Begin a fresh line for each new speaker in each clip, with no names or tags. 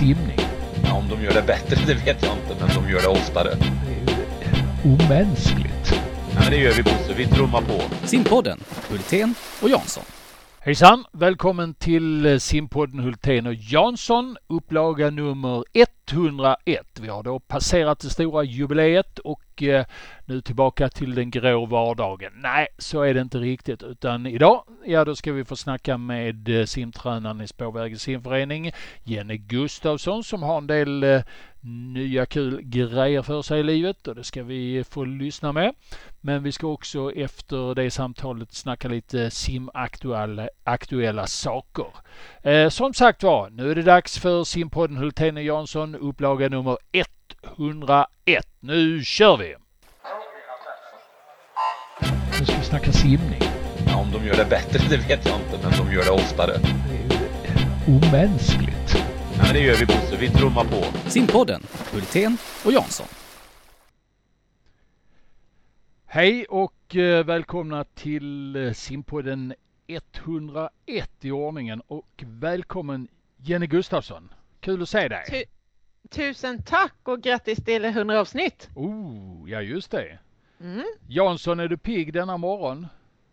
simning.
Ja, om de gör det bättre, det vet jag inte, men de gör det oftare.
Det är ju omänskligt.
Ja, men det gör vi, Bosse. Vi trummar på.
Simpodden, Hultén och Jansson.
Hejsan, välkommen till Simpodden Hultén och Jansson, upplaga nummer 101. Vi har då passerat det stora jubileet och nu tillbaka till den grå vardagen. Nej, så är det inte riktigt, utan idag, då ska vi få snacka med simtränaren i Spårvägens simförening, Jenny Gustafsson, som har en del nya kul grejer för sig i livet, och det ska vi få lyssna med. Men vi ska också efter det samtalet snacka lite simaktuella saker. Som sagt var, nu är det dags för Simpodden Hultén och Jansson, upplaga nummer 101. Nu kör vi! Nu ska vi snacka simning.
Ja, om de gör det bättre, det vet jag inte, men de gör det oftare.
Det är ju omänskligt.
Ja, men det gör vi, Bosse. Vi trummar på.
Simpodden, Hultén och Jansson.
Hej och välkomna till Simpodden 101 i ordningen, och välkommen Jenny Gustafsson. Kul att se dig.
Tusen tack och grattis till 100 avsnitt.
Ja just det. Jansson, är du pigg denna morgon?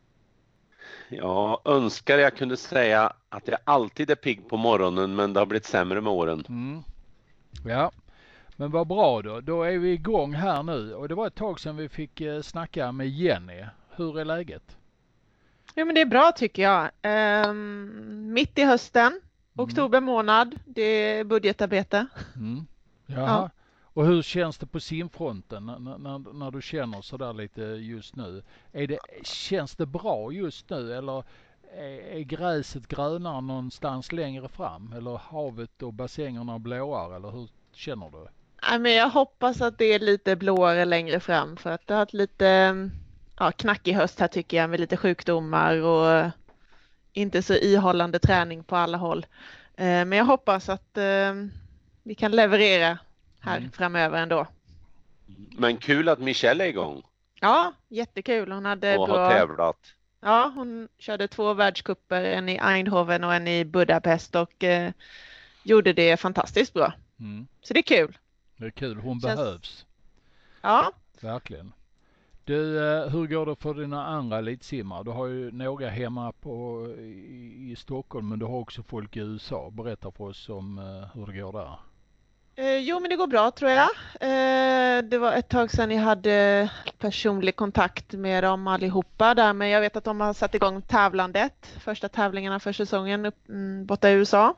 Jag önskar jag kunde säga att jag alltid är pigg på morgonen, men det har blivit sämre med åren.
Ja, men vad bra då. Då är vi igång här nu, och det var ett tag sedan vi fick snacka med Jenny. Hur är läget?
Ja, men det är bra tycker jag. Mitt i hösten, oktober månad, det är budgetarbete.
Jaha. Ja. Och hur känns det på simfronten när du känner sådär lite just nu? Känns det bra just nu, eller är gräset grönare någonstans längre fram? Eller havet och bassängerna blåare, eller hur känner du?
Nej, men jag hoppas att det är lite blåare längre fram, för att det har varit lite knackig höst här tycker jag, med lite sjukdomar och inte så ihållande träning på alla håll. Men jag hoppas att vi kan leverera här framöver ändå.
Men kul att Michelle är igång.
Ja, jättekul. Hon hade
och har tävlat.
Ja, hon körde 2 världscuper, en i Eindhoven och en i Budapest, och gjorde det fantastiskt bra. Så det är kul.
Det är kul, hon behövs.
Ja.
Verkligen. Du, hur går det för dina andra elitsimmare? Du har ju några hemma i Stockholm, men du har också folk i USA. Berätta för oss om hur det går där.
Jo, men det går bra tror jag. Det var ett tag sedan jag hade personlig kontakt med dem allihopa där, men jag vet att de har satt igång tävlandet. Första tävlingarna för säsongen borta i USA.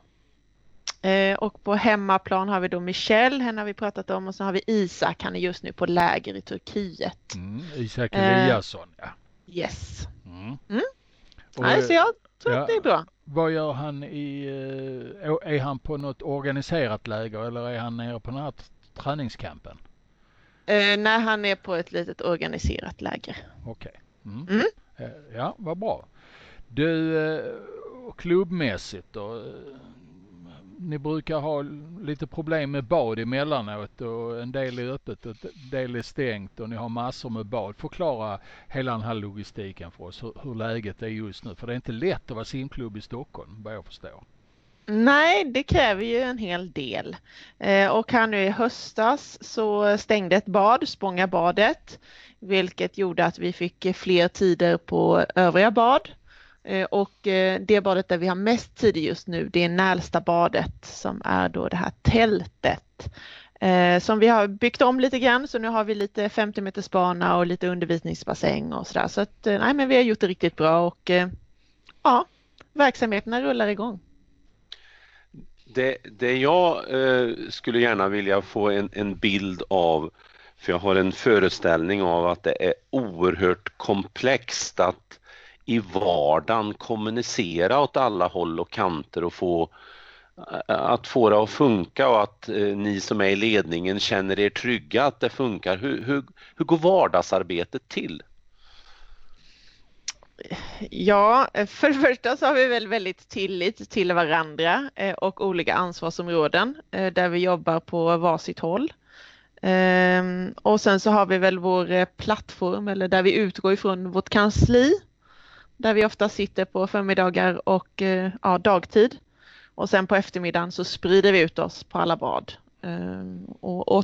Och på hemmaplan har vi då Michelle, henne har vi pratat om, och så har vi Isak, han är just nu på läger i Turkiet.
Isak Eliasson, ja.
Yes.
Och,
så jag tror att det är bra.
Vad gör han är han på något organiserat läger, eller är han nere på den här träningskampen?
Nej, han är på ett litet organiserat läger.
Okej. Ja, vad bra. Du, klubbmässigt då? Ni brukar ha lite problem med bad emellanåt, och en del är öppet och en del är stängt, och ni har massor med bad. Förklara hela den här logistiken för oss, hur läget är just nu. För det är inte lätt att vara simklubb i Stockholm, vad jag förstår.
Nej, det kräver ju en hel del. Och här nu i höstas så stängde ett bad, Spångabadet, vilket gjorde att vi fick fler tider på övriga bad. Och det badet där vi har mest tid just nu, det är Nälsta badet, som är då det här tältet som vi har byggt om lite grann, så nu har vi lite 50 meters bana och lite undervisningsbassäng och sådär, så att men vi har gjort det riktigt bra, och verksamheterna rullar igång.
Det jag skulle gärna vilja få en bild av, för jag har en föreställning av att det är oerhört komplext att i vardagen kommunicera åt alla håll och kanter och få det att funka, och att ni som är i ledningen känner er trygga att det funkar. Hur går vardagsarbetet till?
Ja, för det första så har vi väl väldigt tillit till varandra och olika ansvarsområden där vi jobbar på varsitt håll. Och sen så har vi väl vår plattform, eller där vi utgår ifrån vårt kansli, där vi ofta sitter på förmiddagar och dagtid. Och sen på eftermiddagen så sprider vi ut oss på alla bad och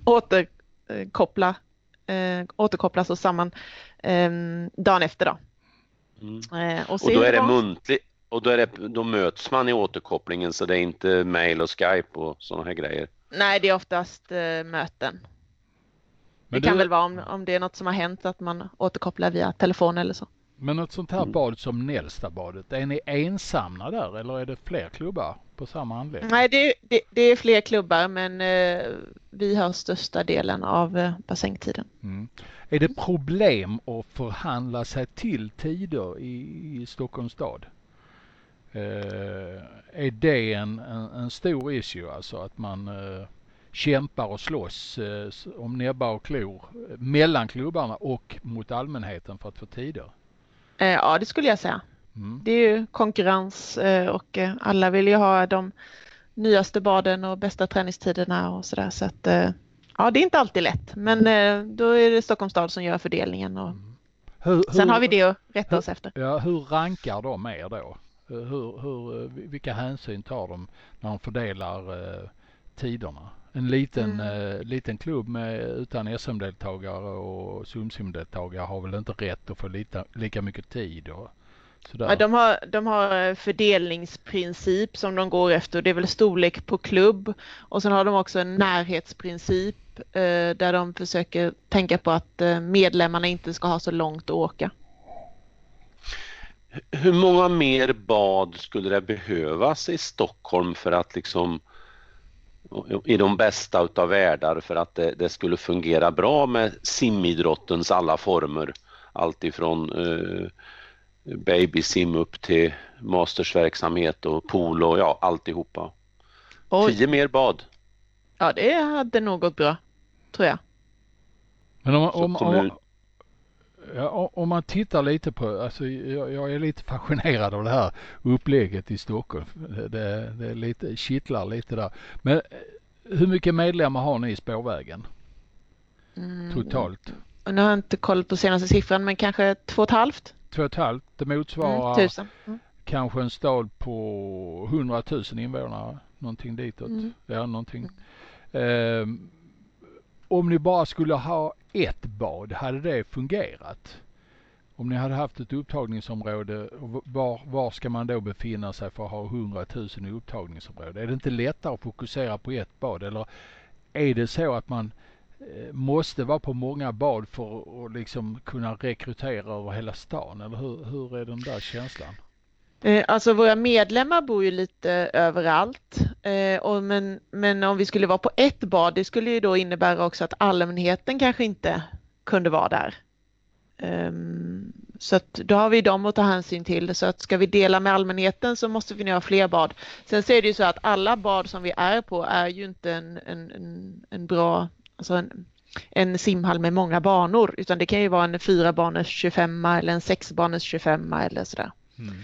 återkopplas oss samman dagen efter då.
Och då är det muntligt, och då möts man i återkopplingen, så det är inte mail och Skype och sådana här grejer.
Nej, det är oftast möten. Men det kan väl vara om det är något som har hänt att man återkopplar via telefon eller så.
Men något sånt här bad som Nälstabadet, är ni ensamma där eller är det fler klubbar på samma anläggning?
Nej, det är fler klubbar, men vi har största delen av bassängtiden.
Är det problem att förhandla sig till tider i Stockholms stad? Är det en stor issue, alltså att man kämpar och slåss om näbbar och klor mellan klubbarna och mot allmänheten för att få tider?
Ja, det skulle jag säga. Det är ju konkurrens och alla vill ju ha de nyaste baden och bästa träningstiderna och sådär. Så att ja, det är inte alltid lätt. Men då är det Stockholms stad som gör fördelningen. Och sen har vi det att rätta oss efter.
Ja, hur rankar de er då? Vilka hänsyn tar de när de fördelar tiderna? En liten klubb utan SM-deltagare och SumSim-deltagare har väl inte rätt att få lika mycket tid och sådär.
Ja, de har fördelningsprincip som de går efter. Det är väl storlek på klubb. Och sen har de också en närhetsprincip där de försöker tänka på att medlemmarna inte ska ha så långt att åka.
Hur många mer bad skulle det behövas i Stockholm för att liksom i de bästa utav världar, för att det skulle fungera bra med simidrottens alla former, allt ifrån babysim upp till mastersverksamhet och pool och alltihopa. 10 mer bad.
Ja, det hade nog gått bra, tror jag.
Men om man tittar lite på, alltså jag är lite fascinerad av det här upplägget i Stockholm. Det är lite, kittlar lite där. Men hur mycket medlemmar har ni i Spårvägen? Totalt?
Nu har jag inte koll på senaste siffran, men kanske 2,5.
2,5. Det motsvarar
1000.
Kanske en stad på 100 000 invånare. Någonting ditåt. Ja, någonting. Om ni bara skulle ha ett bad, hade det fungerat? Om ni hade haft ett upptagningsområde, var ska man då befinna sig för att ha 100 000 i upptagningsområde? Är det inte lättare att fokusera på ett bad? Eller är det så att man måste vara på många bad för att liksom kunna rekrytera över hela stan? Eller hur är den där känslan?
Alltså våra medlemmar bor ju lite överallt. Men om vi skulle vara på ett bad, det skulle ju då innebära också att allmänheten kanske inte kunde vara där. Så att då har vi dem att ta hänsyn till. Så att ska vi dela med allmänheten så måste vi nu ha fler bad. Sen så är det ju så att alla bad som vi är på är ju inte en bra, alltså en simhall med många banor. Utan det kan ju vara en 4-baners 25 eller en 6-baners 25 eller sådär.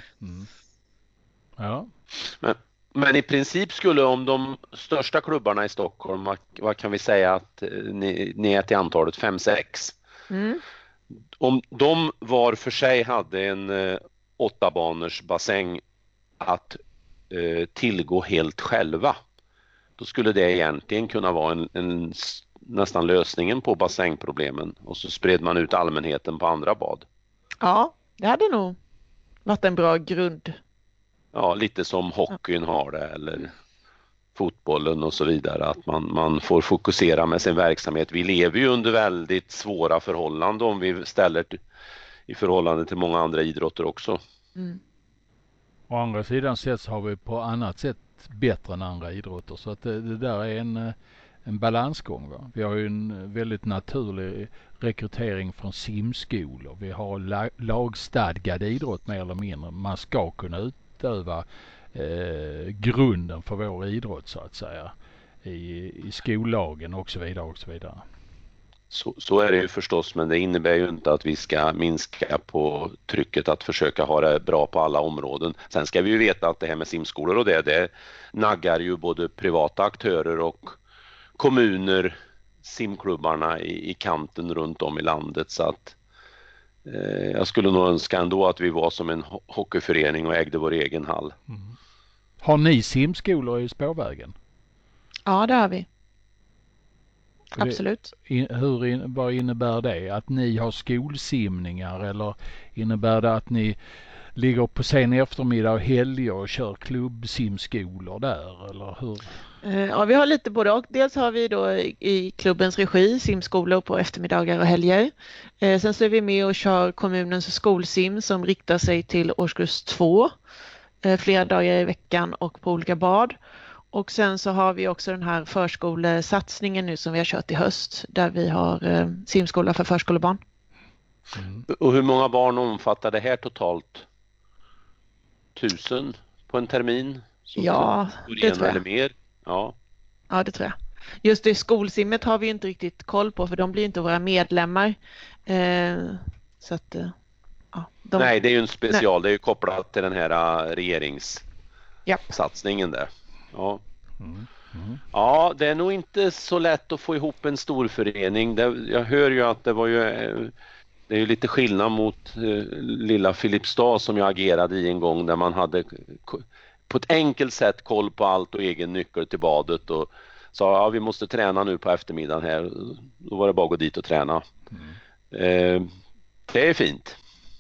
Ja.
Men i princip skulle, om de största klubbarna i Stockholm, vad kan vi säga att ni är till antalet 5-6. Om de var för sig hade en 8-baners bassäng att tillgå helt själva, då skulle det egentligen kunna vara en nästan lösningen på bassängproblemen, och så spred man ut allmänheten på andra bad.
Ja, det hade nog varit en bra grund.
Ja, lite som hockeyn har det, eller fotbollen och så vidare, att man får fokusera med sin verksamhet. Vi lever ju under väldigt svåra förhållanden om vi ställer i förhållande till många andra idrotter också.
Å andra sidan sett så har vi på annat sätt bättre än andra idrotter, så att det där är en balansgång. Va? Vi har ju en väldigt naturlig rekrytering från simskolor. Vi har lagstadgad idrott mer eller mindre. Man ska kunna utöva grunden för vår idrott så att säga i skollagen och så vidare och så vidare.
Så är det ju förstås, men det innebär ju inte att vi ska minska på trycket att försöka ha det bra på alla områden. Sen ska vi ju veta att det här med simskolor och det naggar ju både privata aktörer och kommuner, simklubbarna i kanten runt om i landet, så att jag skulle nog önska ändå att vi var som en hockeyförening och ägde vår egen hall.
Har ni simskolor i Spårvägen?
Ja, det har vi.
Och det-
Absolut.
Vad innebär det? Att ni har skolsimningar eller innebär det att ni ligger på sen eftermiddag och helger och kör klubbsimskolor där eller hur?
Ja, vi har lite både och. Dels har vi då i klubbens regi simskolor på eftermiddagar och helger. Sen så är vi med och kör kommunens skolsim som riktar sig till årskurs 2 flera dagar i veckan och på olika bad. Och sen så har vi också den här förskolesatsningen nu som vi har kört i höst där vi har simskola för förskolebarn.
Och hur många barn omfattar det här totalt? 1000 på en termin?
Ja, det tror jag.
Eller mer? Ja.
Ja, det tror jag. Just det skolsimmet har vi inte riktigt koll på för de blir inte våra medlemmar. Så att, ja,
Nej, det är ju en special. Det är ju kopplat till den här regeringssatsningen där. Ja. Ja, det är nog inte så lätt att få ihop en stor förening. Jag hör ju att det är ju lite skillnad mot lilla Filipstad som jag agerade i en gång där man hade på ett enkelt sätt koll på allt och egen nyckel till badet och sa ja, vi måste träna nu på eftermiddagen här. Då var det bara att gå dit och träna. Det är fint.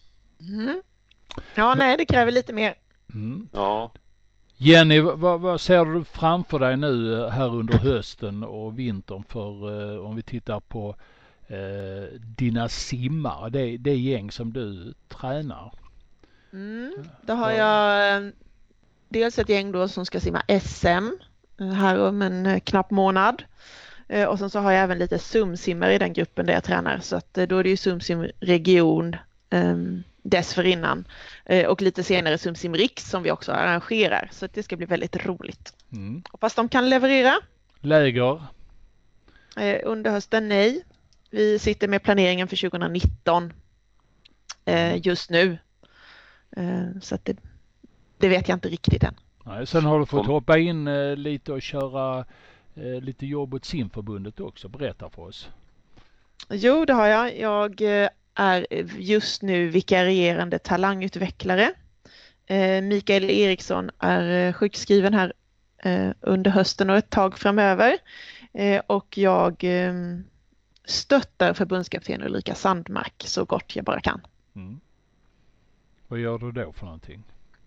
Ja, nej, det kräver lite mer.
Ja.
Jenny, vad ser du framför dig nu här under hösten och vintern för om vi tittar på dina simmare, det gäng som du tränar?
Då har jag dels ett gäng då som ska simma SM här om en knapp månad. Och sen så har jag även lite sumsimmare i den gruppen där jag tränar. Så att då är det ju sumsimregion dessförinnan. Och lite senare sumsim riks som vi också arrangerar. Så att det ska bli väldigt roligt. Hoppas de kan leverera.
Läger?
Under hösten nej. Vi sitter med planeringen för 2019 just nu. Så att det vet jag inte riktigt än.
Nej, sen har du fått hoppa in lite och köra lite jobb åt simförbundet också. Berätta för oss.
Jo, det har jag. Jag är just nu vikarierande talangutvecklare. Mikael Eriksson är sjukskriven här under hösten och ett tag framöver. Och jag stöttar förbundskapten Ulrika Sandmark så gott jag bara kan.
Vad gör du då för någonting?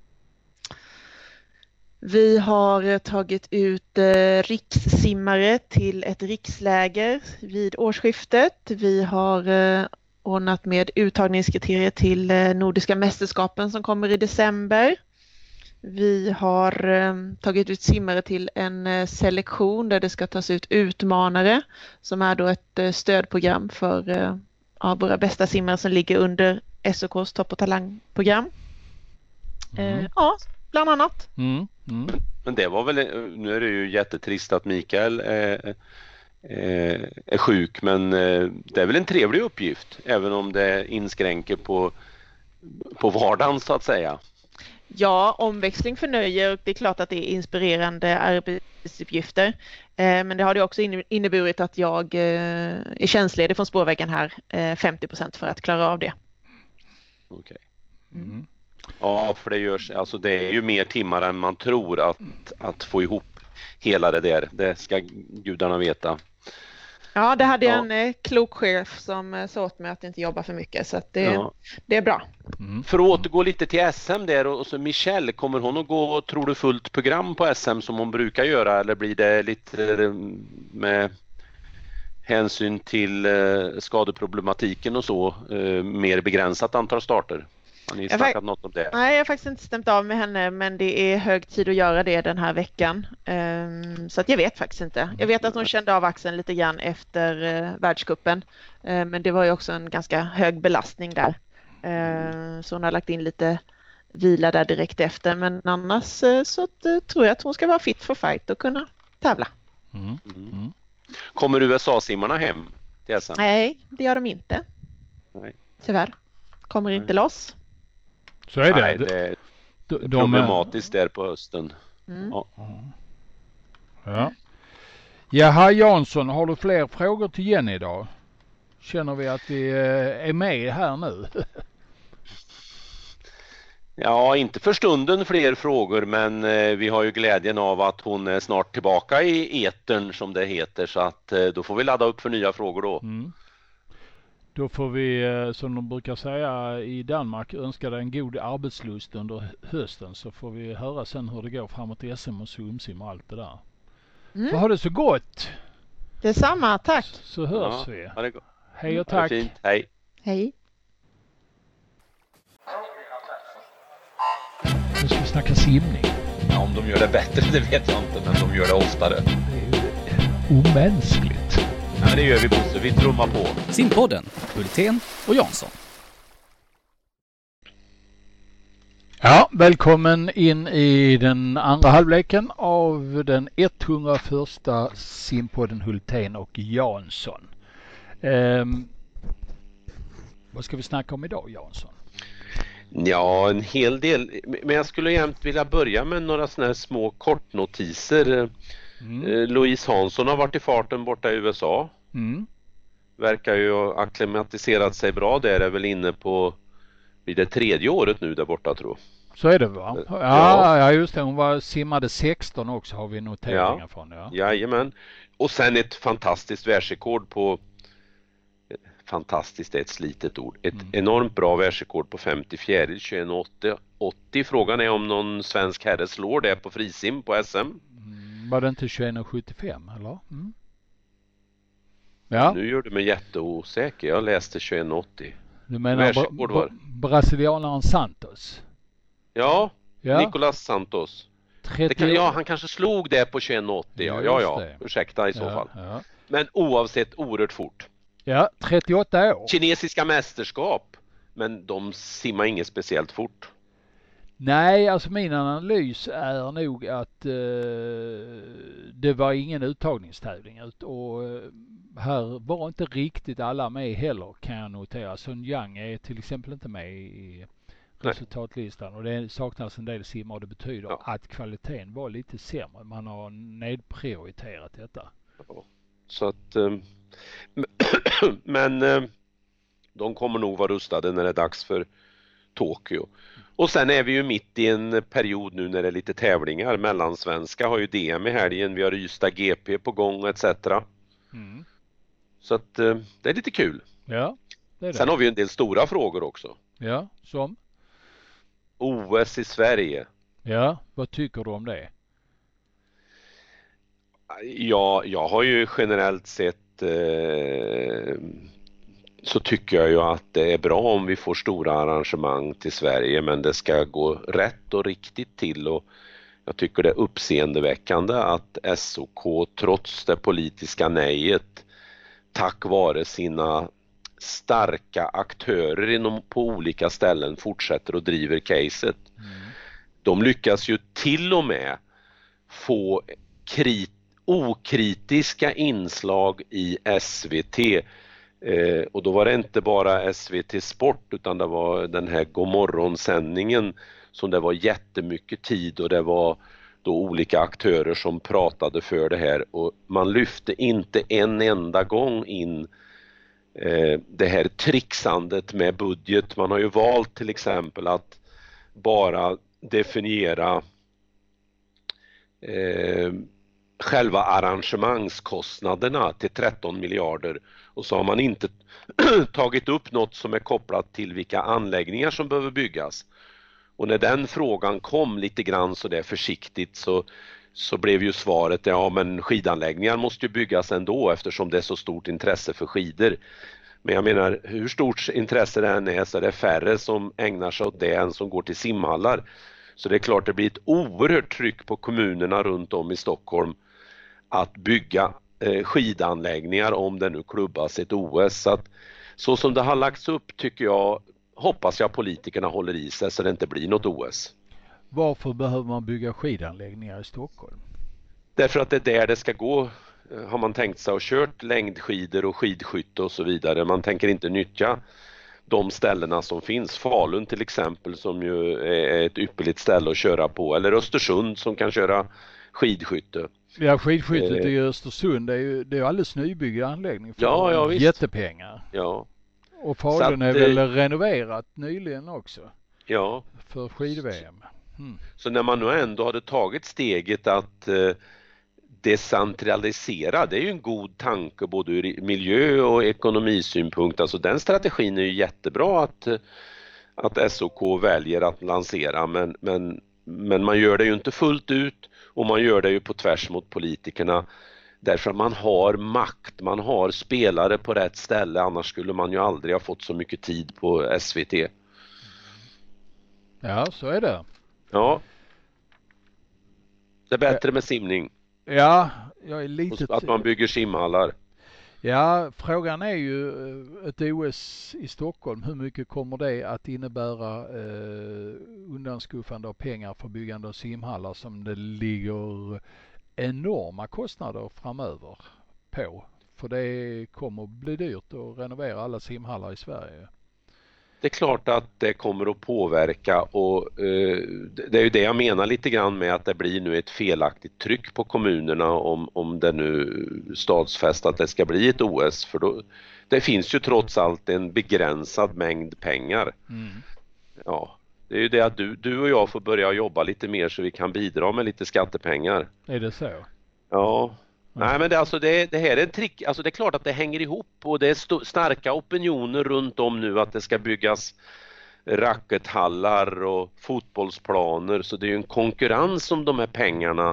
Vi har tagit ut rikssimmare till ett riksläger vid årsskiftet. Vi har ordnat med uttagningskriterier till Nordiska mästerskapen som kommer i december. Vi har tagit ut simmare till en selektion där det ska tas ut utmanare som är då ett stödprogram för våra bästa simmare som ligger under SOKs topp- och talangprogram. Ja, bland annat.
Men det var väl, nu är det ju jättetrist att Mikael är sjuk, men det är väl en trevlig uppgift även om det inskränker på vardagen så att säga.
Ja, omväxling förnöjer och det är klart att det är inspirerande arbetsuppgifter. Men det har det också inneburit att jag är tjänstledig från Spårvägen här 50% för att klara av det.
Okej. Ja, för det är ju mer timmar än man tror att få ihop hela det där. Det ska gudarna veta.
Ja, det hade jag en klok chef som sa åt mig att inte jobba för mycket så att det är bra.
För att återgå lite till SM där och så Michelle, kommer hon att gå, tror du, fullt program på SM som hon brukar göra eller blir det lite med hänsyn till skadeproblematiken och så mer begränsat antal starter? Har ni snackat något om det?
Nej, jag har faktiskt inte stämt av med henne men det är hög tid att göra det den här veckan. Så att jag vet faktiskt inte. Jag vet att hon kände av axeln lite grann efter världscupen. Men det var ju också en ganska hög belastning där. Så hon har lagt in lite vila där direkt efter. Men annars så tror jag att hon ska vara fit for fight och kunna tävla.
Kommer USA-simmarna hem till SM?
Nej, det gör de inte.
Nej.
Tyvärr. Kommer inte loss.
Så är det.
Nej, det är problematiskt där på hösten.
Ja. Jaha, Jansson, har du fler frågor till Jenny idag? Känner vi att vi är med här nu?
Ja, inte för stunden fler frågor, men vi har ju glädjen av att hon är snart tillbaka i etern som det heter, så att då får vi ladda upp för nya frågor då.
Mm. Då får vi, som de brukar säga i Danmark, önska dig en god arbetslust under hösten, så får vi höra sen hur det går framåt SM och Sumsim och allt det där. Så ha det så gott!
Detsamma, tack!
Så hörs vi.
Ha det gott.
Hej och
Ha det
tack!
fint. Hej!
Hej!
Nu ska vi snacka simning.
Ja, om de gör det bättre, det vet jag inte, men de gör det oftare.
Det är ju omänskligt.
Ja, men det gör vi, Bosse. Vi trummar på.
Simpodden, Hultén och Jansson.
Ja, välkommen in i den andra halvleken av den 101:a Simpodden Hultén och Jansson. Vad ska vi snacka om idag, Jansson?
Ja, en hel del. Men jag skulle jämt vilja börja med några såna här små kortnotiser. Louise Hansson har varit i farten borta i USA. Verkar ju ha akklimatiserat sig bra där, är väl inne på vid det 3:e året nu där borta, tror jag.
Så är det, va? Ja, just det. Hon simmade 16 också, har vi noteringar från. Ja.
Jajamän. Och sen ett fantastiskt världsrekord på... Fantastiskt är ett slitet ord. Ett enormt bra världsrekord på 54, 21,80. Frågan är om någon svensk herre slår det på frisim på SM.
Var det inte 21,75 eller? Ja.
Nu gör du mig jätteosäker. Jag läste 21,80.
Du menar brasilianaren Santos?
Ja, Nicolas Santos.
30...
han kanske slog det på 21,80. Ja. Ursäkta i så fall.
Ja.
Men oavsett oerhört fort.
Ja, 38 år.
Kinesiska mästerskap. Men de simmar inget speciellt fort.
Nej, alltså min analys är nog att det var ingen uttagningstävling. Och här var inte riktigt alla med heller, kan jag notera. Sun Yang är till exempel inte med i resultatlistan. Och det saknas en del simmar, och det betyder att kvaliteten var lite sämre. Man har nedprioriterat detta.
Ja, så att... Men de kommer nog vara rustade när det är dags för Tokyo. Och sen är vi ju mitt i en period nu när det är lite tävlingar. Mellansvenska har ju DM i helgen. Vi har Ystad GP på gång etc. Så att det är lite kul.
Ja, det är det.
Sen har vi en del stora frågor också.
Ja, som?
OS i Sverige.
Ja, vad tycker du om det?
Ja, jag har ju generellt sett så tycker jag ju att det är bra om vi får stora arrangemang till Sverige, men det ska gå rätt och riktigt till, och jag tycker det är uppseendeväckande att SOK trots det politiska nejet, tack vare sina starka aktörer på olika ställen, fortsätter och driver caset. De lyckas ju till och med få okritiska inslag i SVT, och då var det inte bara SVT Sport utan det var den här Godmorgon-sändningen som det var jättemycket tid, och det var då olika aktörer som pratade för det här, och man lyfte inte en enda gång in det här trixandet med budget. Man har ju valt till exempel att bara definiera själva arrangemangskostnaderna till 13 miljarder, och så har man inte tagit upp något som är kopplat till vilka anläggningar som behöver byggas. Och när den frågan kom lite grann så där försiktigt, så blev ju svaret men skidanläggningar måste ju byggas ändå eftersom det är så stort intresse för skidor. Men jag menar, hur stort intresse det än är så är det färre som ägnar sig åt det än som går till simhallar. Så det är klart det blir ett oerhört tryck på kommunerna runt om i Stockholm att bygga skidanläggningar om det nu klubbas ett OS. Så som det har lagts upp hoppas jag politikerna håller i sig så det inte blir något OS.
Varför behöver man bygga skidanläggningar i Stockholm?
Därför att det är där det ska gå, har man tänkt sig, och kört längdskidor och skidskytte och så vidare. Man tänker inte nyttja de ställena som finns. Falun till exempel, som ju är ett ypperligt ställe att köra på. Eller Östersund som kan köra skidskytte.
Ja, skidskyttet i Östersund det är ju alldeles nybyggd anläggning för
ja, visst.
Jättepengar.
Ja.
Och Falun är väl renoverat nyligen också?
Ja.
för skid-VM.
Så när man nu ändå hade tagit steget att decentralisera, det är ju en god tanke både ur miljö- och ekonomisynpunkt. Alltså den strategin är ju jättebra att SOK väljer att lansera, men man gör det ju inte fullt ut, och man gör det ju på tvärs mot politikerna, därför att man har makt, man har spelare på rätt ställe, annars skulle man ju aldrig ha fått så mycket tid på SVT.
Ja, så är det.
Ja. Det är bättre med simning.
Ja, jag är lite...
Att man bygger simhallar.
Ja, frågan är ju ett OS i Stockholm. Hur mycket kommer det att innebära undanskuffande av pengar för byggande av simhallar som det ligger enorma kostnader framöver på? För det kommer att bli dyrt att renovera alla simhallar i Sverige.
Det är klart att det kommer att påverka, och det är ju det jag menar lite grann med att det blir nu ett felaktigt tryck på kommunerna om det nu stadsfäst att det ska bli ett OS, för då, det finns ju trots allt en begränsad mängd pengar. Ja, det är ju det att du och jag får börja jobba lite mer så vi kan bidra med lite skattepengar.
Är det så?
Ja. Nej, men det här är en trick. Alltså det är klart att det hänger ihop, och det är starka opinioner runt om nu att det ska byggas rackethallar och fotbollsplaner, så det är ju en konkurrens om de här pengarna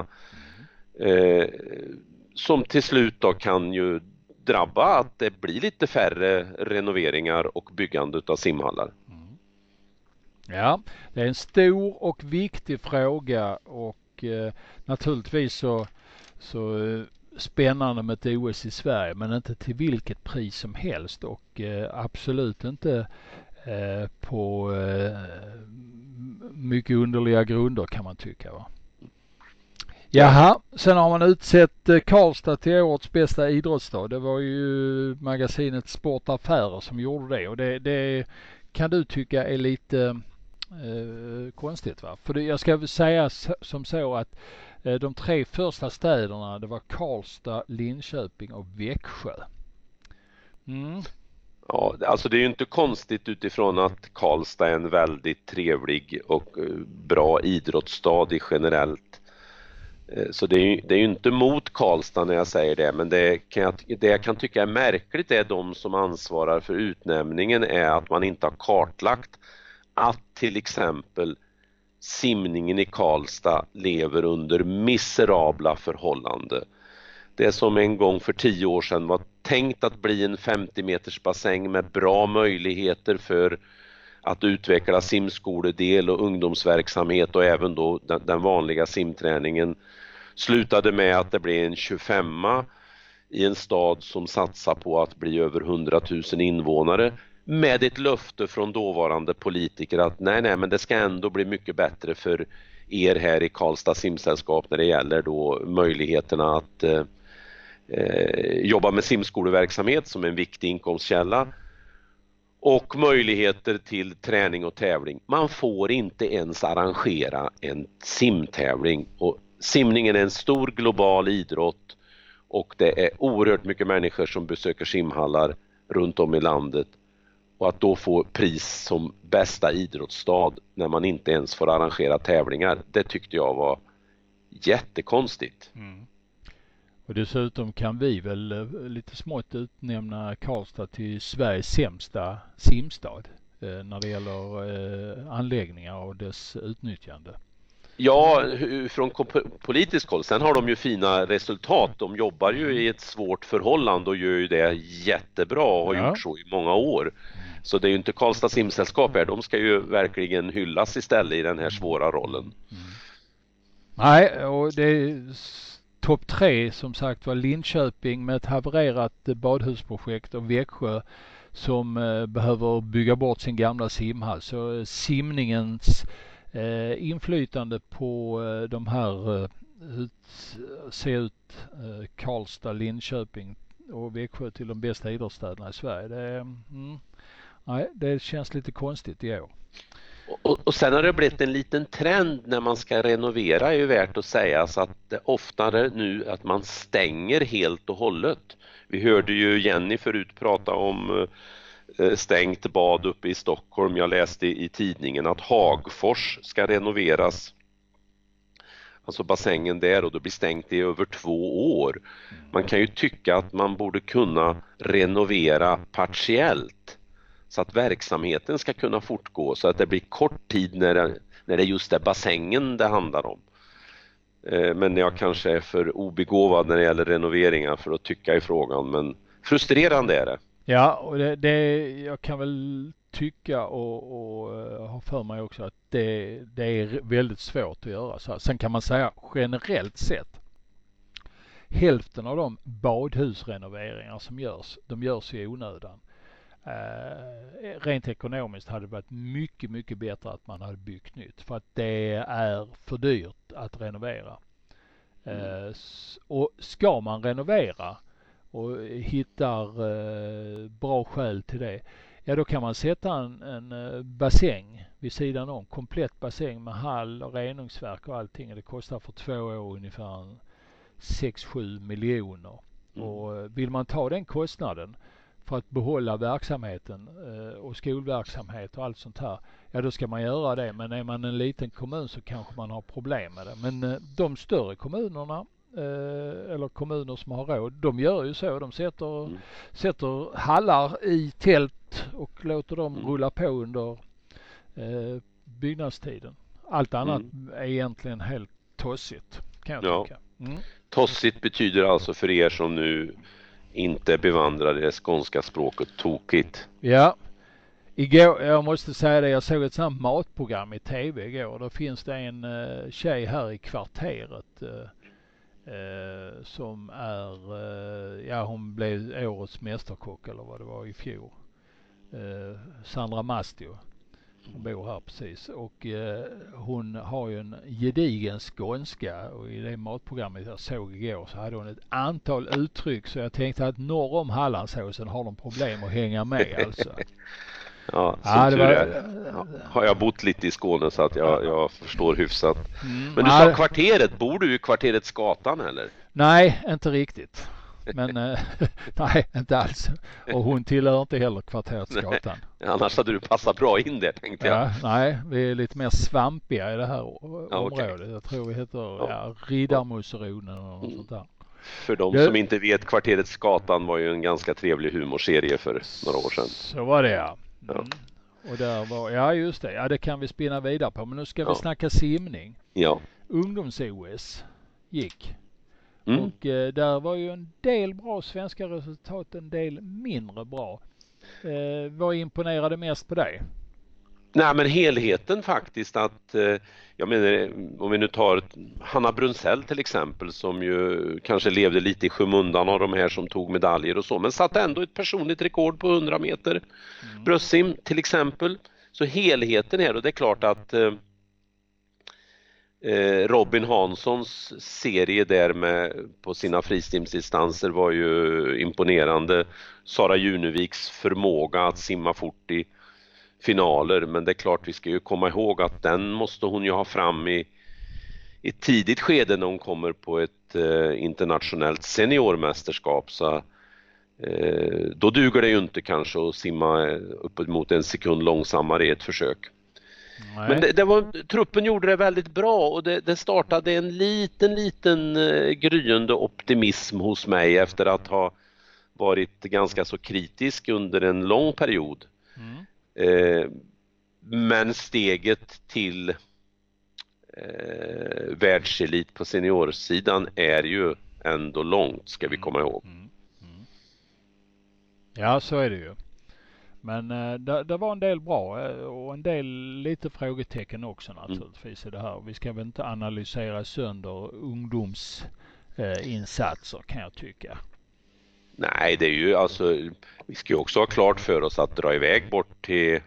som till slut då kan ju drabba att det blir lite färre renoveringar och byggande av simhallar.
Ja, det är en stor och viktig fråga, och naturligtvis så spännande med ett OS i Sverige, men inte till vilket pris som helst, och absolut inte på mycket underliga grunder kan man tycka, va? Jaha, sen har man utsett Karlstad till årets bästa idrottsstad. Det var ju magasinet Sportaffärer som gjorde det, och det kan du tycka är lite konstigt, va? För jag ska säga som så att de 3 första städerna, det var Karlstad, Linköping och Växjö.
Ja, alltså det är ju inte konstigt utifrån att Karlstad är en väldigt trevlig och bra idrottsstad generellt. Så det är ju inte mot Karlstad när jag säger det, men det jag kan tycka är märkligt är de som ansvarar för utnämningen är att man inte har kartlagt att till exempel simningen i Karlstad lever under miserabla förhållanden. Det som en gång för 10 år sedan var tänkt att bli en 50 meters bassäng med bra möjligheter för att utveckla simskoledel och ungdomsverksamhet och även då den vanliga simträningen, slutade med att det blev en 25 i en stad som satsar på att bli över 100 000 invånare, med ett löfte från dåvarande politiker att nej, men det ska ändå bli mycket bättre för er här i Karlstad simsällskap när det gäller då möjligheterna att jobba med simskoleverksamhet som en viktig inkomstkälla och möjligheter till träning och tävling. Man får inte ens arrangera en simtävling, och simningen är en stor global idrott, och det är oerhört mycket människor som besöker simhallar runt om i landet. Och att då få pris som bästa idrottsstad när man inte ens får arrangera tävlingar, det tyckte jag var jättekonstigt.
Och dessutom kan vi väl lite smått utnämna Karlstad till Sveriges sämsta simstad när det gäller anläggningar och dess utnyttjande.
Ja, från politisk håll. Sen har de ju fina resultat. De jobbar ju i ett svårt förhållande och gör ju det jättebra och har gjort så i många år. Så det är ju inte Karlstad simsällskap här. De ska ju verkligen hyllas istället i den här svåra rollen.
Nej, och det är topp 3 som sagt var Linköping med ett havererat badhusprojekt och Växjö som behöver bygga bort sin gamla simhall. Så simningens inflytande på de här Karlstad, Linköping och Växjö till de bästa idrottsstäderna i Sverige. Det känns lite konstigt i år.
Och sen har det blivit en liten trend när man ska renovera, är ju värt att säga, så att det oftare nu att man stänger helt och hållet. Vi hörde ju Jenny förut prata om stängt bad uppe i Stockholm. Jag läste i tidningen att Hagfors ska renoveras. Alltså bassängen där, och då blir stängt i över 2 år. Man kan ju tycka att man borde kunna renovera partiellt så att verksamheten ska kunna fortgå, så att det blir kort tid när det just är bassängen det handlar om. Men jag kanske är för obegåvad när det gäller renoveringar för att tycka i frågan, men frustrerande är det.
Ja, och jag kan väl tycka och ha för mig också att det är väldigt svårt att göra så här. Sen kan man säga generellt sett, hälften av de badhusrenoveringar som görs, de görs i onödan. Rent ekonomiskt hade det varit mycket, mycket bättre att man hade byggt nytt, för att det är för dyrt att renovera. Och ska man renovera och hittar bra skäl till det, ja då kan man sätta en bassäng vid sidan om, komplett bassäng med hall och reningsverk och allting. Det kostar för 2 år ungefär 6-7 miljoner. Och vill man ta den kostnaden för att behålla verksamheten och skolverksamhet och allt sånt här, ja då ska man göra det. Men är man en liten kommun så kanske man har problem med det. Men de större kommunerna eller kommuner som har råd, de gör ju så. De sätter hallar i tält och låter dem rulla på under byggnadstiden. Allt annat är egentligen helt tossigt, kan jag tycka.
Tossigt betyder alltså för er som nu inte bevandrar det skånska språket tokigt.
Ja. Igår, jag måste säga det, jag såg ett sånt matprogram i tv igår. Då finns det en tjej här i kvarteret som är, hon blev årets mästerkock eller vad det var i fjol. Sandra Mastio. Hon bor här precis. Och hon har ju en gedigen skånska, och i det matprogrammet jag såg igår så hade hon ett antal uttryck så jag tänkte att norr om Hallandsåsen har de problem att hänga med alltså.
Har jag bott lite i Skåne så att jag förstår hyfsat. Men du sa kvarteret, bor du i kvarteret Skatan eller?
Nej, inte riktigt. Men nej, inte alls. Och hon tillhör inte heller kvarteret Skatan.
Annars hade du passat bra in där, tänkte jag.
Nej, vi är lite mer svampiga i det här området. Okay. Jag tror vi heter Riddarmusseronen eller något sånt där.
För de som inte vet, kvarteret Skatan var ju en ganska trevlig humorserie för några år sedan.
Så var det, ja. Och där var, just det. Ja, det kan vi spinna vidare på. Men nu ska vi snacka simning.
Ja.
Ungdoms-OS gick. Och där var ju en del bra svenska resultat, en del mindre bra. Vad imponerade mest på dig?
Nej, men helheten faktiskt, att jag menar, om vi nu tar Hanna Brunsell till exempel, som ju kanske levde lite i skymundan av de här som tog medaljer och så, men satte ändå ett personligt rekord på 100 meter bröstsim till exempel. Så helheten här, och det är klart att Robin Hanssons serie där med på sina fristimsdistanser var ju imponerande. Sara Juneviks förmåga att simma fort i finaler, men det är klart vi ska ju komma ihåg att den måste hon ju ha fram i ett tidigt skede när hon kommer på ett internationellt seniormästerskap, så då duger det ju inte kanske att simma uppemot 1 sekund långsammare i ett försök. Nej. Men truppen gjorde det väldigt bra, och det startade en liten gryende optimism hos mig efter att ha varit ganska så kritisk under en lång period. Men steget till världselit på seniorsidan är ju ändå långt, ska vi komma ihåg.
Ja, så är det ju. Men det var en del bra och en del lite frågetecken också naturligtvis i det här. Vi ska väl inte analysera sönder ungdomsinsatser, kan jag tycka.
Nej, det är ju alltså, vi ska ju också ha klart för oss att dra iväg bort till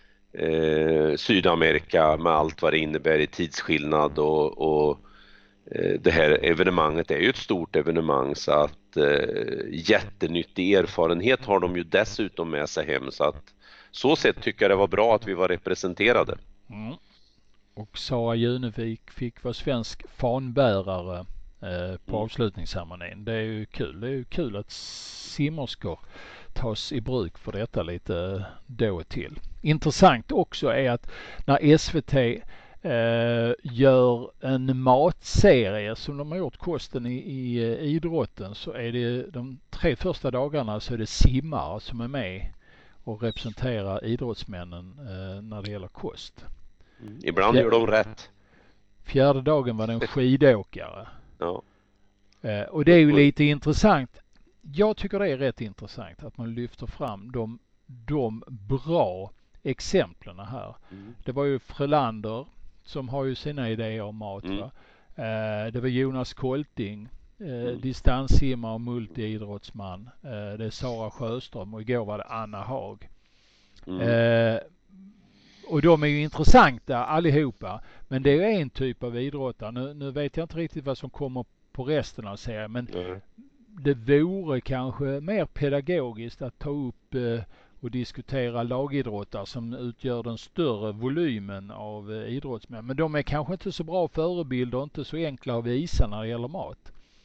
Sydamerika med allt vad det innebär i tidsskillnad och det här evenemanget är ju ett stort evenemang, så att jättenyttig erfarenhet har de ju dessutom med sig hem, så att så sett tycker jag det var bra att vi var representerade.
Och Sara Junevik fick vara svensk fanbärare på avslutningsceremonin. Det är ju kul. Det är ju kul att simmerskor tas i bruk för detta lite då och till. Intressant också är att när SVT gör en matserie som de har gjort kosten i idrotten, så är det de 3 första dagarna så är det simmare som är med och representerar idrottsmännen när det gäller kost.
Ibland gör de rätt.
4:e dagen var det en skidåkare.
Ja.
Och det är ju lite intressant. Jag tycker det är rätt intressant att man lyfter fram de bra exemplen här. Det var ju Frölander som har ju sina idéer om mat. Va? Det var Jonas Kolting, distanssimmare och multiidrottsman. Det är Sara Sjöström och igår var det Anna Haag. Och de är ju intressanta allihopa, men det är ju en typ av idrottare. Nu vet jag inte riktigt vad som kommer på resten av serien, men det vore kanske mer pedagogiskt att ta upp och diskutera lagidrottare som utgör den större volymen av idrottsmän. Men de är kanske inte så bra förebilder och inte så enkla att visa när det gäller mat.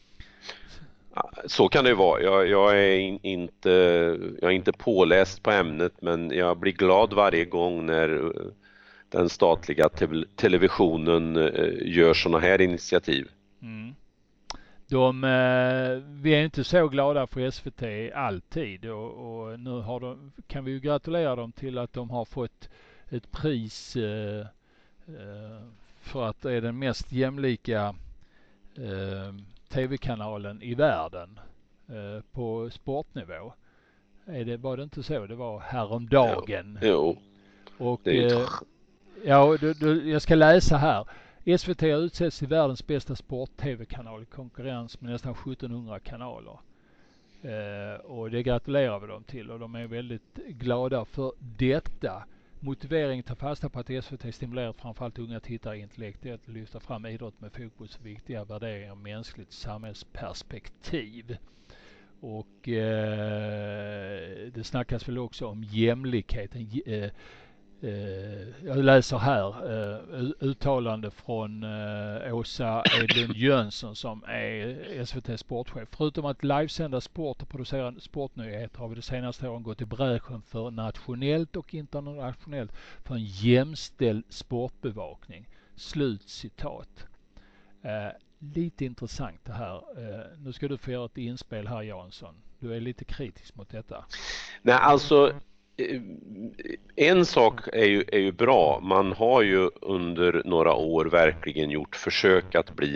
Så kan det vara. Jag är inte påläst på ämnet, men jag blir glad varje gång när den statliga televisionen gör såna här initiativ.
Vi är inte så glada för SVT alltid och nu kan vi ju gratulera dem till att de har fått ett pris för att det är den mest jämlika tv-kanalen i världen på sportnivå. Var det inte så? Det var häromdagen.
Jo.
Och jag ska läsa här. SVT har utsetts till världens bästa sport-tv-kanal i konkurrens med nästan 1700 kanaler. Och det gratulerar vi dem till och de är väldigt glada för detta. Motiveringen tar fasta på att SVT stimulerat framförallt unga tittare intellektuellt att lyfta fram idrott med fokus på viktiga värderingar och mänskligt samhällsperspektiv. Och det snackas väl också om jämlikheten. Jag läser här uttalande från Åsa Edlund Jönsson som är SVT sportchef. Förutom att livesända sport och producera sportnyheter har vi de senaste åren gått i bräschen för nationellt och internationellt för en jämställd sportbevakning. Slutcitat. Lite intressant det här. Nu ska du få göra ett inspel här, Jansson. Du är lite kritisk mot detta.
Nej, alltså en sak är ju bra. Man har ju under några år verkligen gjort försök att bli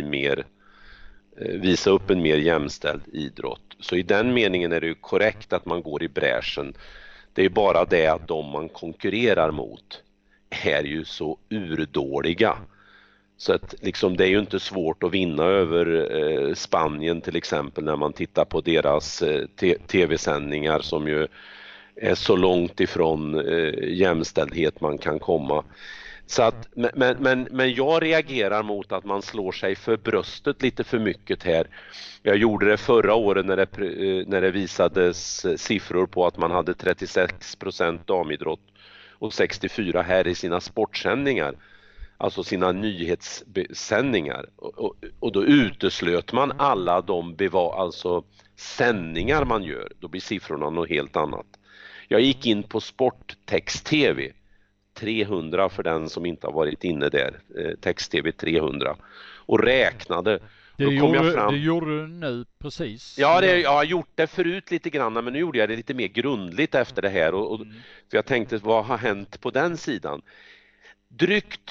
visa upp en mer jämställd idrott. Så i den meningen är det ju korrekt att man går i bräschen. Det är bara det att de man konkurrerar mot är ju så urdåliga. Så att liksom, det är ju inte svårt att vinna över Spanien till exempel när man tittar på deras tv-sändningar som ju är så långt ifrån jämställdhet man kan komma. Så att, men jag reagerar mot att man slår sig för bröstet lite för mycket här. Jag gjorde det förra året när det visades siffror på att man hade 36% damidrott och 64% här i sina sportsändningar. Alltså sina nyhetssändningar. Och då uteslöt man alla de sändningar man gör. Då blir siffrorna något helt annat. Jag gick in på Sporttext-TV 300 för den som inte har varit inne där. Text-TV 300. Och räknade.
Det gjorde du nu precis.
Ja, jag har gjort det förut lite grann, men nu gjorde jag det lite mer grundligt efter det här. För jag tänkte, vad har hänt på den sidan? Drygt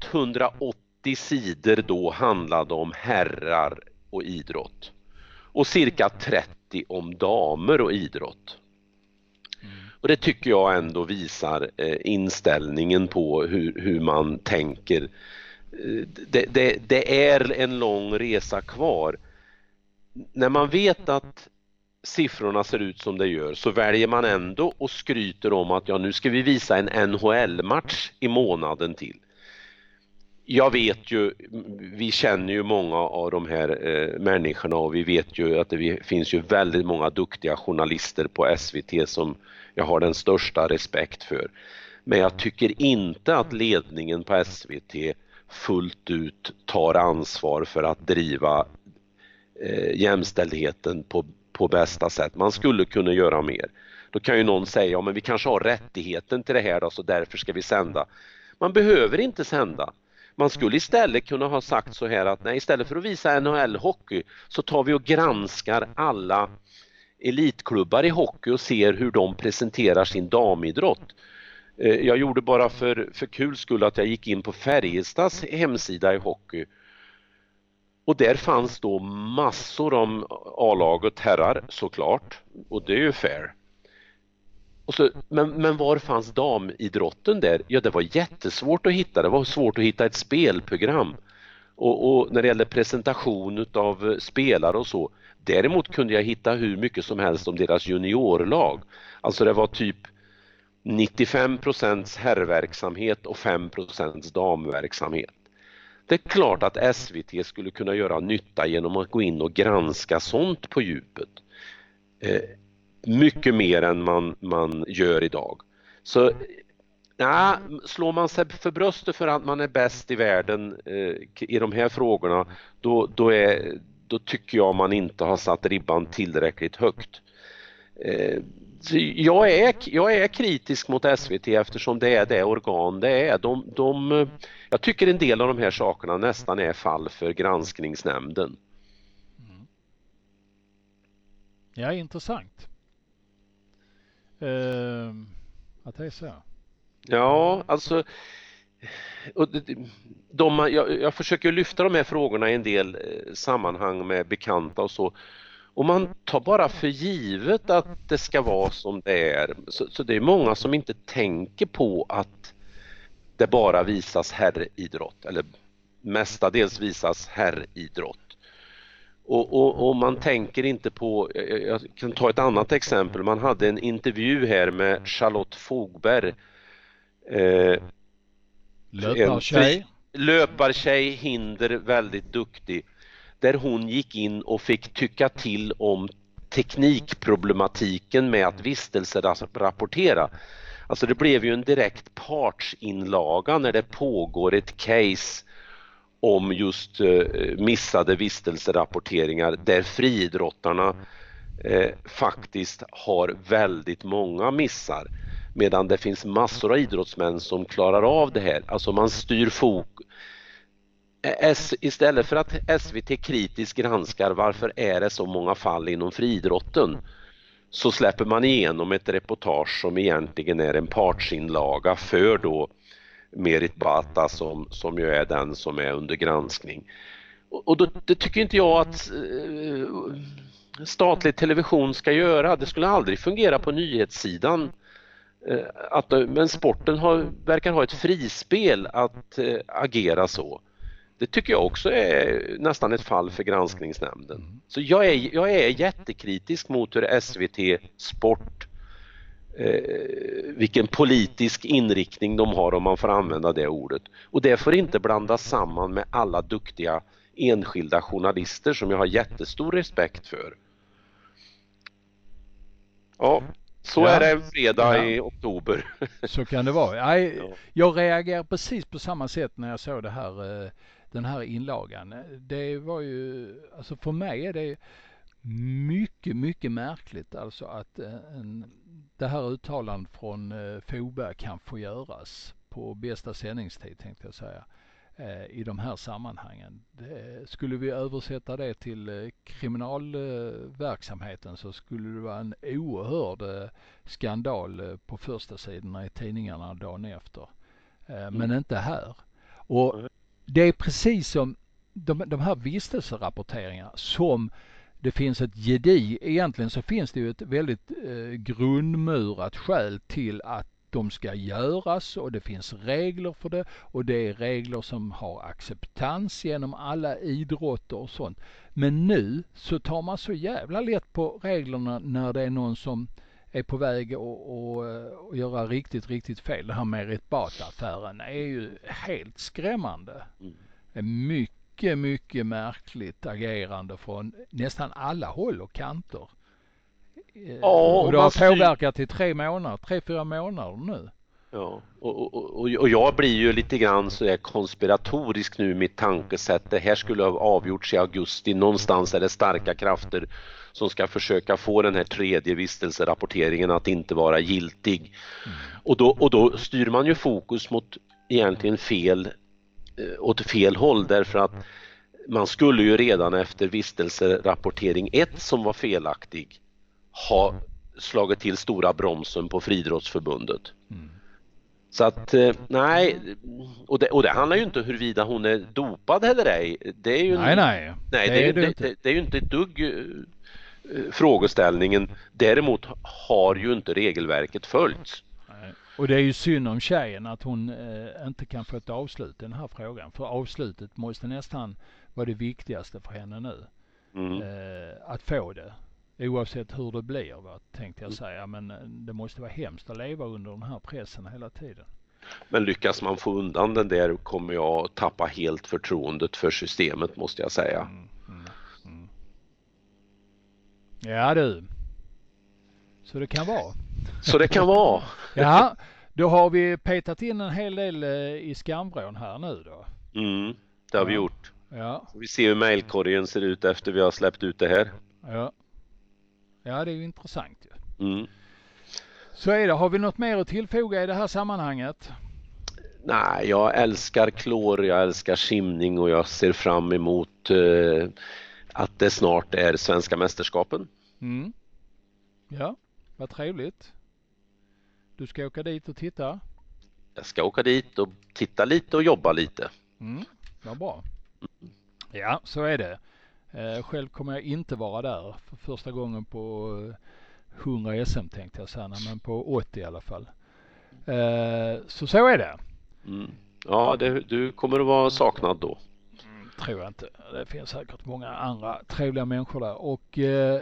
180 sidor då handlade om herrar och idrott. Och cirka 30 om damer och idrott. Och det tycker jag ändå visar inställningen på hur man tänker. Det är en lång resa kvar. När man vet att siffrorna ser ut som det gör så väljer man ändå och skryter om att nu ska vi visa en NHL-match i månaden till. Jag vet ju, vi känner ju många av de här människorna och vi vet ju att det finns ju väldigt många duktiga journalister på SVT som jag har den största respekt för. Men jag tycker inte att ledningen på SVT fullt ut tar ansvar för att driva jämställdheten på bästa sätt. Man skulle kunna göra mer. Då kan ju någon säga, ja men vi kanske har rättigheten till det här då, så därför ska vi sända. Man behöver inte sända. Man skulle istället kunna ha sagt så här att nej, istället för att visa NHL-hockey så tar vi och granskar alla elitklubbar i hockey och ser hur de presenterar sin damidrott. Jag gjorde bara för kul skull att jag gick in på Färjestads hemsida i hockey. Och där fanns då massor om A-laget herrar såklart. Och det är ju fair. Och så, men var fanns damidrotten där? Ja, det var jättesvårt att hitta. Det var svårt att hitta ett spelprogram. Och när det gäller presentation av spelare och så. Däremot kunde jag hitta hur mycket som helst om deras juniorlag. Alltså det var typ 95% herrverksamhet och 5% damverksamhet. Det är klart att SVT skulle kunna göra nytta genom att gå in och granska sånt på djupet. Mycket mer än man gör idag. Så slår man sig för bröstet för att man är bäst i världen i de här frågorna, då tycker jag man inte har satt ribban tillräckligt högt. Jag är kritisk mot SVT eftersom det är det organ det är. Jag tycker en del av de här sakerna nästan är fall för granskningsnämnden.
Ja, intressant. Att det är så.
Ja, alltså jag försöker lyfta de här frågorna i en del sammanhang med bekanta och så. Och man tar bara för givet att det ska vara som det är. Så det är många som inte tänker på att det bara visas herridrott. Eller mestadels visas herridrott. Och man tänker inte på, jag kan ta ett annat exempel. Man hade en intervju här med Charlotte Fogberg. Löpartjej, hinder, väldigt duktig. Där hon gick in och fick tycka till om teknikproblematiken med att vistelserapportera. Alltså det blev ju en direkt partsinlaga när det pågår ett case om just missade vistelserapporteringar där friidrottarna faktiskt har väldigt många missar. Medan det finns massor av idrottsmän som klarar av det här. Alltså man styr fokus. Istället för att SVT kritiskt granskar varför är det så många fall inom friidrotten, så släpper man igenom ett reportage som egentligen är en partsinlaga för då Merit Bata som ju är den som är under granskning. Och det tycker inte jag att statlig television ska göra. Det skulle aldrig fungera på nyhetssidan. Men sporten verkar ha ett frispel att agera så. Det tycker jag också är nästan ett fall för granskningsnämnden. Så jag är jättekritisk mot hur SVT Sport, vilken politisk inriktning de har, om man får använda det ordet. Och det får inte blandas samman med alla duktiga enskilda journalister som jag har jättestor respekt för. Ja, så är det en fredag i oktober.
Så kan det vara. Jag reagerar precis på samma sätt när jag såg den här inlagan. Det var ju, alltså för mig är det mycket, mycket märkligt alltså att det här uttalandet från Fogberg kan få göras på bästa sändningstid, tänkte jag säga, i de här sammanhangen. Skulle vi översätta det till kriminalverksamheten så skulle det vara en oerhörd skandal på första sidorna i tidningarna dagen efter. Men inte här. Och det är precis som de här vistelserapporteringarna som det finns ett egentligen så finns det ju ett väldigt grundmurat skäl till att de ska göras, och det finns regler för det, och det är regler som har acceptans genom alla idrotter och sånt. Men nu så tar man så jävla lätt på reglerna när det är någon som är på väg att göra riktigt, riktigt fel. Det här med Merit Bata-affären är ju helt skrämmande. Det är mycket, mycket märkligt agerande från nästan alla håll och kanter. Och det har påverkat i 3-4 månader nu.
Ja, och jag blir ju lite grann så konspiratorisk nu i mitt tankesätt. Det här skulle ha avgjorts i augusti. Någonstans är det starka krafter som ska försöka få den här tredje vistelserapporteringen att inte vara giltig. Och då styr man ju fokus mot egentligen åt fel håll, därför att man skulle ju redan efter vistelserapportering 1 som var felaktig ha slagit till stora bromsen på Friidrottsförbundet. Så att nej, och det handlar ju inte huruvida hon är dopad eller ej. Det är ju
Nej,
det är ju inte ett dugg frågeställningen. Däremot har ju inte regelverket följts.
Och det är ju synd om tjejen att hon inte kan få ett avslut i den här frågan. För avslutet måste nästan vara det viktigaste för henne nu. Att få det. Oavsett hur det blir, tänkte jag säga. Men det måste vara hemskt att leva under den här pressen hela tiden.
Men lyckas man få undan den där kommer jag tappa helt förtroendet för systemet, måste jag säga.
Ja du. Så det kan vara.
Så det kan vara.
Ja, då har vi petat in en hel del i skamvrån här nu då.
Det har vi gjort.
Ja.
Vi ser hur mejlkorgen ser ut efter vi har släppt ut det här.
Ja, det är ju intressant ju. Så är det. Har vi något mer att tillfoga i det här sammanhanget?
Nej, jag älskar klor, jag älskar simning och jag ser fram emot att det snart är svenska mästerskapen.
Ja, vad trevligt. Du ska åka dit och titta?
Jag ska åka dit och titta lite och jobba lite.
Vad bra. Ja, så är det. Själv kommer jag inte vara där för första gången på 100 SM tänkte jag säga, men på 80 i alla fall. Så är det.
Ja, du kommer att vara saknad då.
Tror jag inte. Det finns säkert många andra trevliga människor där. Och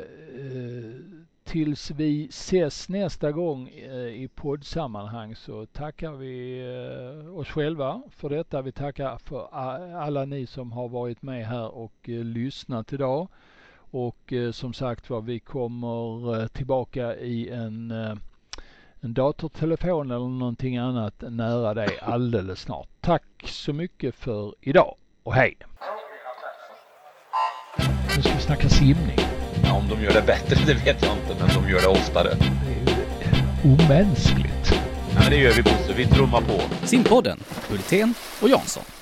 tills vi ses nästa gång i poddsammanhang så tackar vi oss själva för detta. Vi tackar för alla ni som har varit med här och lyssnat idag. Och som sagt var, vi kommer tillbaka i en datortelefon eller någonting annat nära dig alldeles snart. Tack så mycket för idag och hej! Nu ska vi snacka simning.
Ja, om de gör det bättre, det vet jag inte, men de gör det oftare.
Det är ju omänskligt.
Ja, men det gör vi, Bosse. Vi trummar på.
Simpodden, Hultén och Jansson.